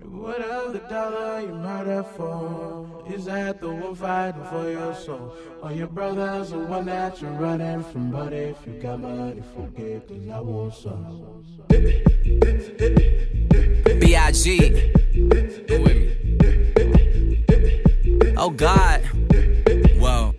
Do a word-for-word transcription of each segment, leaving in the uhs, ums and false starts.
Whatever the dollar you murder for, is that the one fighting for your soul? Or your brother's the one that you're running from? But if you got money, forget, cause I want some. B I G Go with me. Oh God. Whoa.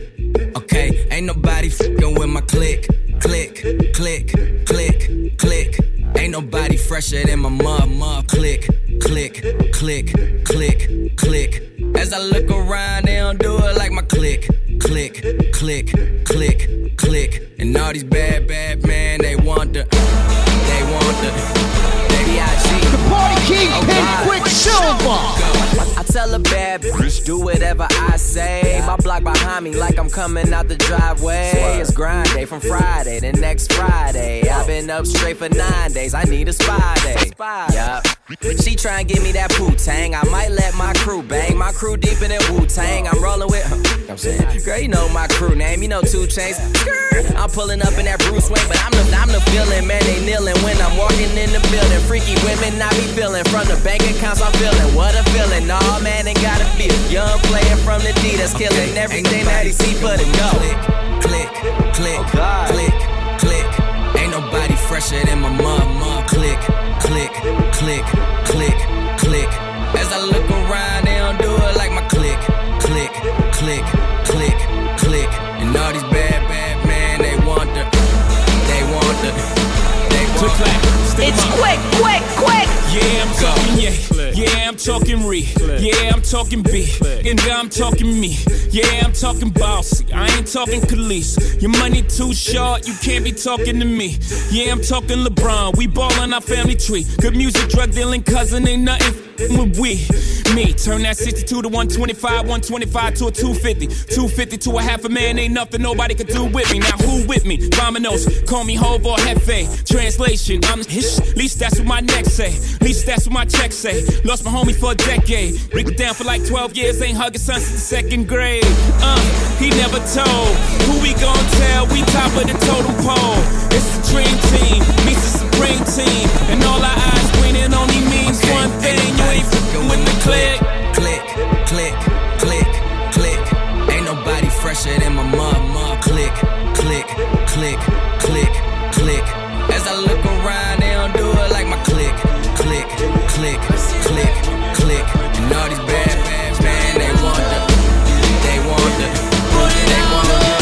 Okay, ain't nobody fucking with my click. Click, click, click, click. Ain't nobody fresher than my mom, mom. Click, click, click, click, click. As I look around, they don't do it like my click. Click, click, click, click. And all these bad, bad men, they want the, they want the, baby I G. The party king, oh, Pink Quicksilver. I tell a bad bitch, do whatever I say. My block behind me like I'm coming out the driveway. It's grind day from Friday to next Friday. I've been up straight for nine days, I need a spy day. Yup. She try and give me that Wu-Tang. I might let my crew bang. My crew deep in that Wu-Tang. I'm rolling with her. You know what I'm saying? Girl, you know my crew name. You know two Chainz. I'm pulling up in that Bruce Wayne, but I'm the, I'm the feeling. Man, they kneeling when I'm walking in the building. Freaky women I be feeling. From the bank accounts I'm feeling. What a feeling. Nah, man, ain't gotta feel. Young player from the D that's killing everything that he see for the go. Click, click, click, oh click, click. Ain't nobody fresher than my mom, mom. Click, click, click, click, click. As I look around, they don't do it like my click, click, click, click, click. And all these bad, bad men, they want the, they want the, they want the. It's quick, quick, quick. Yeah, I'm talking yeah. Yeah, I'm talking re. Yeah, I'm talking B. And I'm talking me. Yeah, I'm talking bossy. I ain't talking Khalees. Your money too short, you can't be talking to me. Yeah, I'm talking LeBron. We ballin' our family tree. Good music, drug dealing cousin, ain't nothing with we. Me, turn that sixty-two to one twenty-five, one twenty-five to a two fifty. two fifty to a half a man, ain't nothing nobody could do with me. Now who with me? Vamonos, call me Hov or Hefe. Translation, I'm hish. Least that's what my neck say. Least that's what my check say. Lost my homie for a decade. Break it down for like twelve years, ain't hugging son since the second grade. Uh, he never told. Who we gon' tell? We top of the totem pole. It's the dream team, meets the supreme team. And all our eyes winning only means okay, one thing. You ain't f***ing with the click. Click, click, click, click. Ain't nobody fresher than my mom, mom. Click, click, click, click, click. As I look around, they don't do it like my click. Click, click, click, click. And all these bad, bad, man, they want the, they want the, they want the.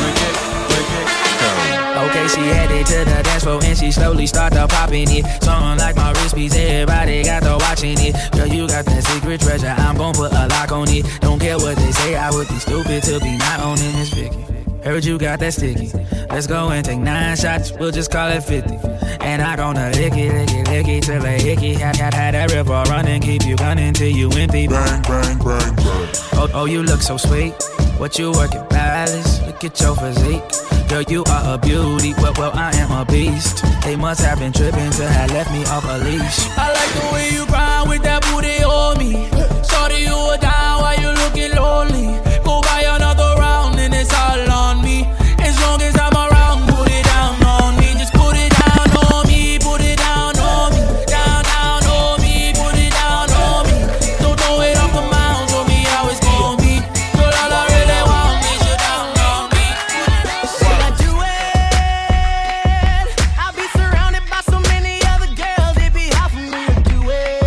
Okay, she headed to the dance floor and she slowly started popping it. Something like my wrist piece, everybody got to watching it. Girl, you got that secret treasure, I'm gon' put a lock on it. Don't care what they say, I would be stupid to be not owning this Vicky. Heard you got that sticky. Let's go and take nine shots, we'll just call it fifty. And I gonna lick it, lick it, lick it till a hickey. Had, had, had that river running, keep you gunning till you empty. Bang, bang, bang, bang. Oh, oh, you look so sweet. What you working, balance? Look at your physique. Girl, you are a beauty, well, well, I am a beast. They must have been tripping to have left me off a leash. I like the way you grind with that booty on me. Shorty, you were down while you looking lonely. Go buy another round and it's all on me. As long as I'm around, put it down on me. Just put it down on me, put it down on me. Down, down on me, put it down on me. Don't throw it off the mound, show me how it's gonna be. Girl, all I really want is you down on me. When I do it, I'll be surrounded by so many other girls. It'd be hard for me to do it.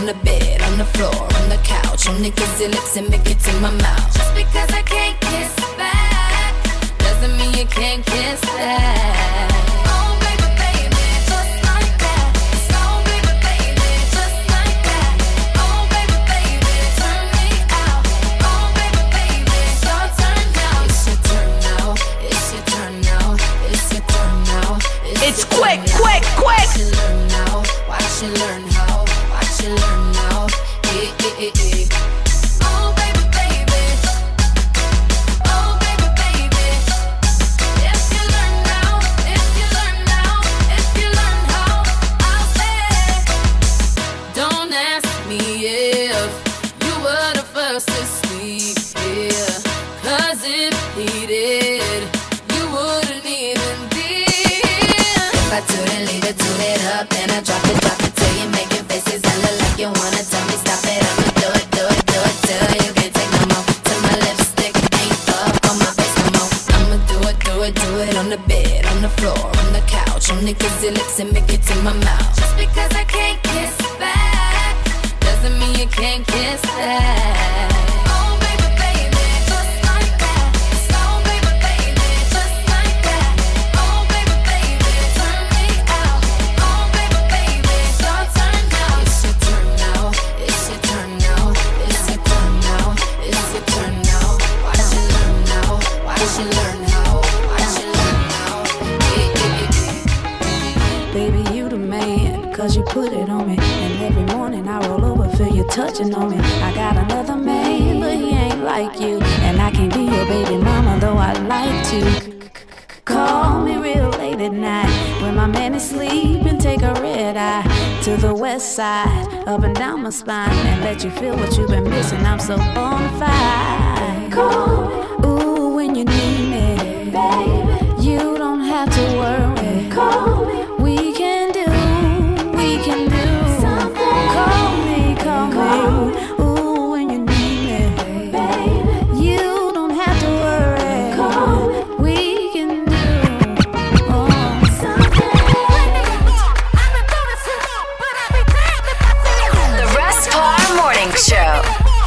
the bed, on the floor, on the couch. On niggas' lips and make it in my mouth. Just because I can't kiss back doesn't mean you can't kiss back. Oh baby, baby, just like that. So baby, baby, just like that. Oh baby, baby, turn me out. Oh baby, baby, it's your turn now. It's your turn now. It's your turn now. It's your turn now. It's, it's quick, quick, quick. Watch you learn now. Watch you learn how. Watch you learn now. Eh, eh, eh, eh. Oh baby, baby. Oh baby, baby. If you learn now, if you learn now, if you learn how, I'll say. Don't ask me if you were the first to sleep here. Cause if he did, you wouldn't even be here. If I toot it, leave it, toot it up, then I drop it, drop it till you making faces and look like you wanna tell me stop it. I'ma do it, do it, do it till you can't take no more. Till my lipstick ain't up on my face no more. I'ma do it, do it, do it on the bed, on the floor, on the couch. On niggas' lips and make it in my mouth. Just because I can't kiss back doesn't mean you can't kiss back. Oh baby, baby, just like that. So baby, baby, just like that. Oh baby, baby, turn me out. Oh baby, baby, it's your turn now. It's your turn now. It's your turn now. It's your turn now. It's your turn now. Watch you learn now. Watch you learn how. Watch you learn now. Eh, eh, eh. Baby, you the man, cause you put it on me. And every morning I roll over, feel you touching on me. I got another man, but he ain't like you. And I can't be your baby mama, though I like to. Call me real late at night when my man is sleeping. Take a red eye to the west side, up and down my spine, and let you feel what you've been missing. I'm so bonafide. Call me, ooh, when you need me, baby. You don't have to worry. Call me, we can do, we can do something. Call me, call, call me, ooh, when you need me, baby. You don't have to worry. Call me, we can do oh, something. The Russ Parr Morning Show.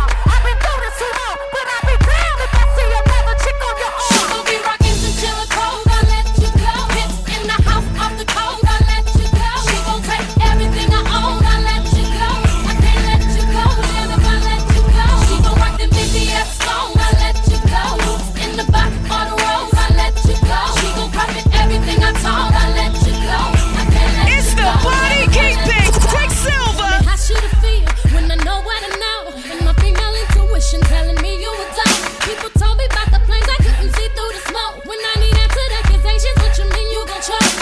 It's the Body Kingpin, Quicksilver. How should it feel when I know what I know? And my female intuition telling me you a dog. People told me about the planes, I couldn't see through the smoke. When I need answered accusations, what you mean you gon' choke?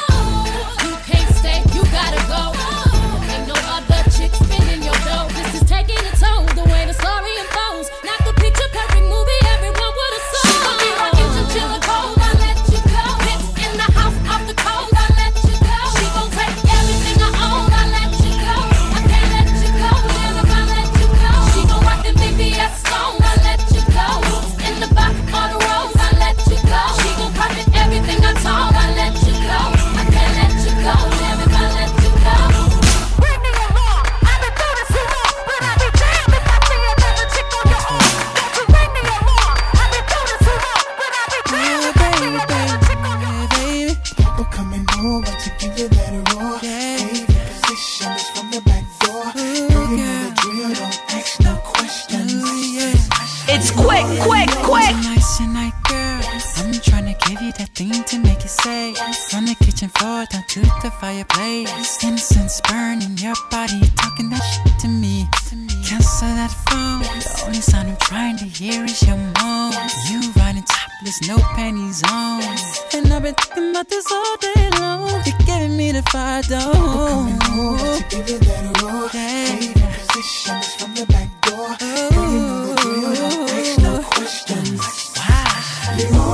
Oh, you can't stay, you gotta go. Oh, ain't no other chick spinning your dough. This is taking a toll, the way the story unfolds. Not the picture perfect movie, everyone would have sold. She gon' be rockin' till chill and cold, I let you go. Hits in the house, off the cold, I let you go. She gon' take everything I own, I let you go. I can't let you go, damn if I let you go. She gon' rock the B B S song, I let you go. In the back on the road, I let you go. She gon' profit everything I told, I let you go. I can't let you go, damn if I let you go. Bring me along, I've been through this too long, but I'd be damned if I see another chick on your own. Don't you bring me along, I've been through this too long, but I'd be damned if I see another chick on your own. Papa coming home, but you give it that raw. Favorite position is from the back door. Girl, you know the drill, don't ask no questions. It's quick, quick, quick. Nice tonight, girl. I'm tryna give you that thing to make you say. From the kitchen floor down to the fireplace. Innocence burning your body, talking that shit to me. Cancel that phone. The only sound I'm trying to hear is your moan. You riding topless, no panties on. And I've been thinking about this all day long. You're giving me the fire, though. Coming home, but you give it that raw. Favorite position is from the back door. Girl, you know the drill, don't ask no questions. Wow.